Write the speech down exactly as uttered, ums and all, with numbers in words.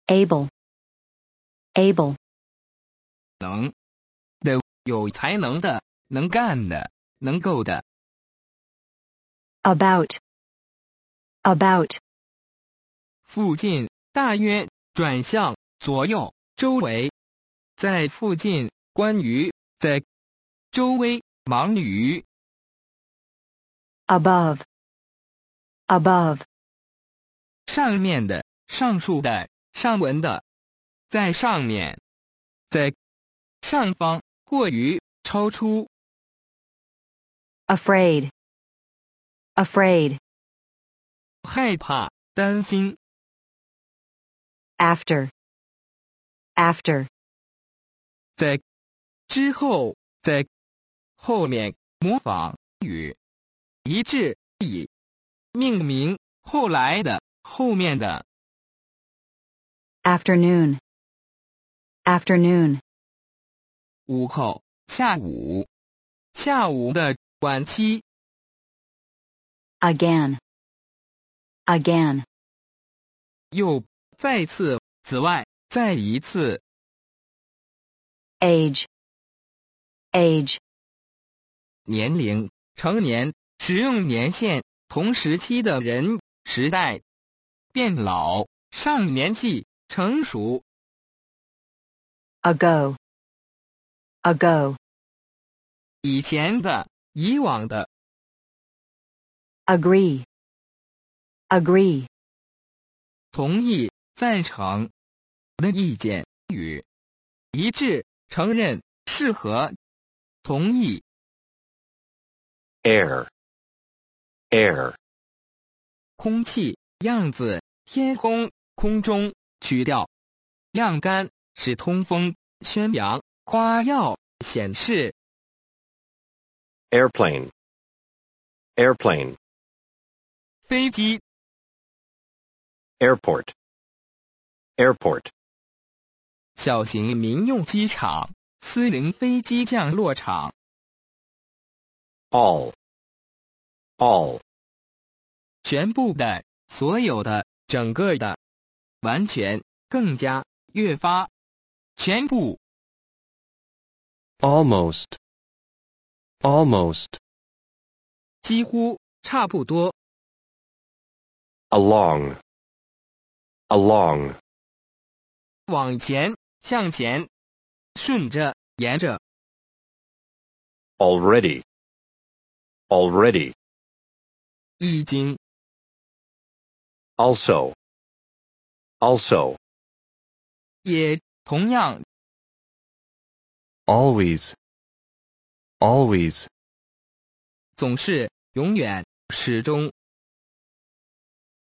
able, able. 能的，有才能的，能干的，能够的。 about, about. 附近，大约，转向，左右，周围。在附近，关于，在周围，忙于。 above, above. 上面的，上述的，上文的。在上面，在上方，过于，超出。 afraid, afraid. 害怕，担心。 after, after. 在之后，在后面，模仿语一致以命名后来的后面的。 afternoon, afternoon. 午后，下午，下午的晚期。 again, again. 又再次，此外，再一次。 age, age. 年龄，成年，使用年限，同时期的人，时代。变老，上年纪，成熟。 ago, ago. 以前的，以往的。 agree, agree. 同意，赞成的意见与一致，承认，适合，同意。 air, air. 空气，样子，天空，空中，曲调。晾干，使通风，宣扬，夸耀，显示。 airplane, airplane. 飞机。 airport, airport. 小型民用机场，私营飞机降落场。 all, all. 全部的，所有的，整个的，完全，更加，越发，全部。 almost, almost. 几乎，差不多。 along, along. 往前，向前，顺着，沿着。 already, already. 已经。 also, also. 也，同样。 always, always. 总是，永远，始终。